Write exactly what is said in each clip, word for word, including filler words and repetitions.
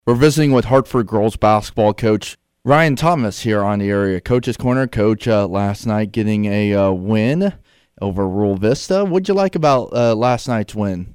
We're visiting with Hartford girls basketball coach Ryan Thomas here on the Area Coaches Corner. Coach, uh, last night getting a uh, win over Rural Vista. What'd you like about uh, last night's win?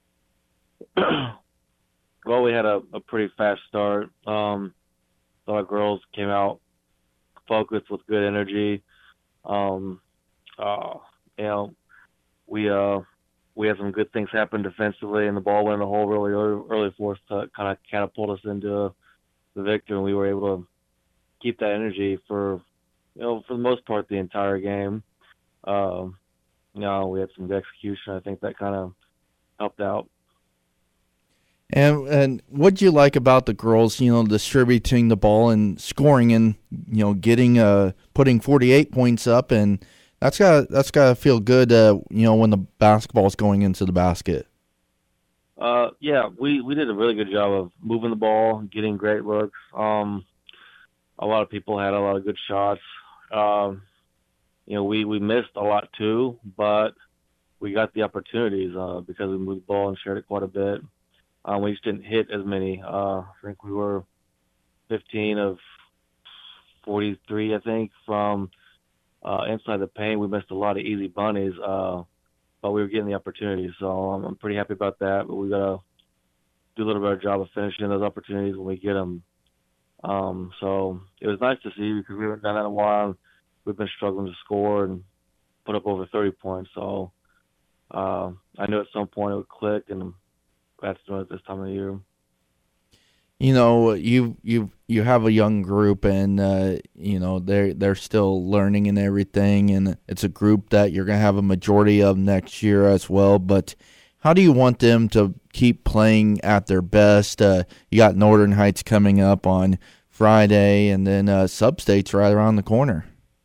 Well, we had a, a pretty fast start. Um, so our girls came out focused with good energy. Um, uh, you know, we uh, we had some good things happen defensively, and the ball went in the hole really early, early for us to kind of catapult us into the victory, and we were able to keep that energy for, you know, for the most part, the entire game. Um, you know, we had some good execution. I think that kind of helped out. And and what'd you like about the girls, you know, distributing the ball and scoring and, you know, getting uh putting forty-eight points up, and that's got that's got to feel good, uh, you know, when the basketball's going into the basket. Uh, yeah, we, we did a really good job of moving the ball, getting great looks. Um, a lot of people had a lot of good shots. Um, you know, we, we missed a lot too, but we got the opportunities uh, because we moved the ball and shared it quite a bit. Um, we just didn't hit as many. Uh, I think we were fifteen of forty-three, I think, from uh, inside the paint. We missed a lot of easy bunnies, uh, but we were getting the opportunities. So um, I'm pretty happy about that. But we got to do a little better job of finishing those opportunities when we get them. Um, so it was nice to see because we haven't done that in a while. We've been struggling to score and put up over thirty points. So uh, I knew at some point it would click, and that's doing it this time of the year. You know, you you you have a young group, and uh, you know they're they're still learning and everything, and it's a group that you're gonna have a majority of next year as well. But how do you want them to keep playing at their best? Uh, you got Northern Heights coming up on Friday, and then uh, Sub-State's right around the corner.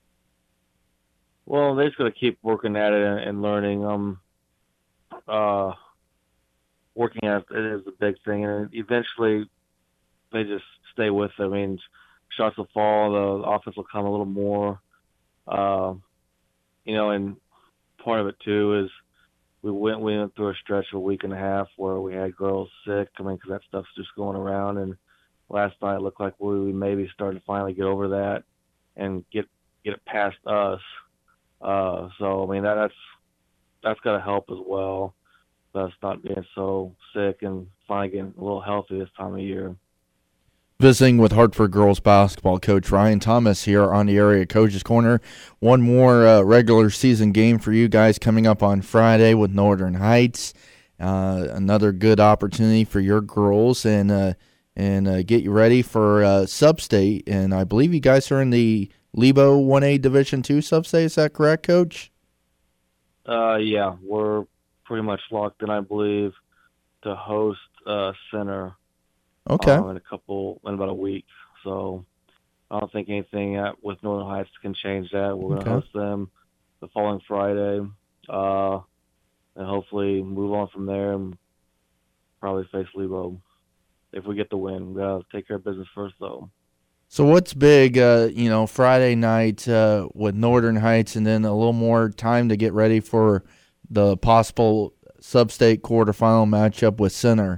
Well, they just got to keep working at it and, and learning. Um, uh, working at it is a big thing, and eventually they just stay with it. I mean, shots will fall, the offense will come a little more. Uh, you know, and part of it too is we went we went through a stretch of a week and a half where we had girls sick. I mean, because that stuff's just going around. And last night it looked like we, we maybe started to finally get over that and get get it past us. Uh, so I mean that, that's that's got to help as well. Us not being so sick and finally getting a little healthy this time of year. Visiting with Hartford girls basketball coach Ryan Thomas here on the Area Coaches Corner. One more uh, regular season game for you guys coming up on Friday with Northern Heights. Uh, another good opportunity for your girls and uh, and uh, get you ready for uh, Sub-State. And I believe you guys are in the Lebo one A Division two Sub-State. Is that correct, Coach? Uh, yeah, we're pretty much locked in, I believe, to host uh, Center. Okay. Um, in a couple, in about a week. So I don't think anything at, with Northern Heights can change that. We're going to Okay. host them the following Friday, uh, and hopefully move on from there and probably face Lebo if we get the win. We got to take care of business first, though. So what's big, uh, you know, Friday night uh, with Northern Heights, and then a little more time to get ready for the possible Sub-State quarterfinal matchup with Center?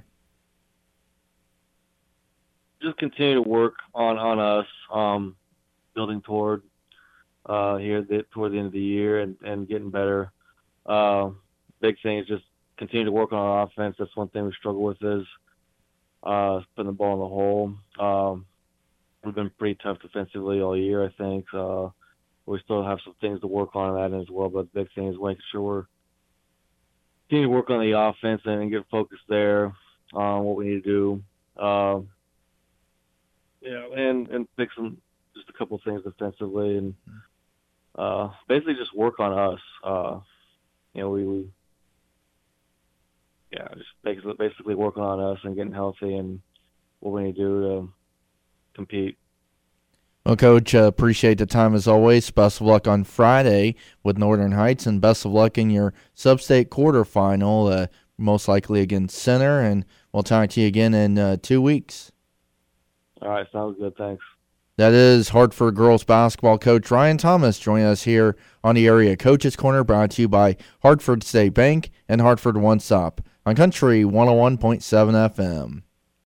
Just continue to work on, on us, um, building toward uh, here the, toward the end of the year and, and getting better. Uh, big thing is just continue to work on our offense. That's one thing we struggle with is uh, putting the ball in the hole. Um, we've been pretty tough defensively all year, I think. Uh, we still have some things to work on in that as well, but the big thing is making sure we're continue to work on the offense and get focused there on what we need to do. Uh, Yeah, and, and pick some just a couple things defensively and uh, basically just work on us. Uh, you know, we, we yeah, just basically basically working on us and getting healthy and what we need to do to compete. Well, Coach, uh, appreciate the time as always. Best of luck on Friday with Northern Heights, and best of luck in your Sub-State quarterfinal, uh, most likely against Center. And we'll talk to you again in uh, two weeks. All right, sounds good. Thanks. That is Hartford girls basketball coach Ryan Thomas joining us here on the Area Coaches Corner, brought to you by Hartford State Bank and Hartford One Stop on Country one oh one point seven F M.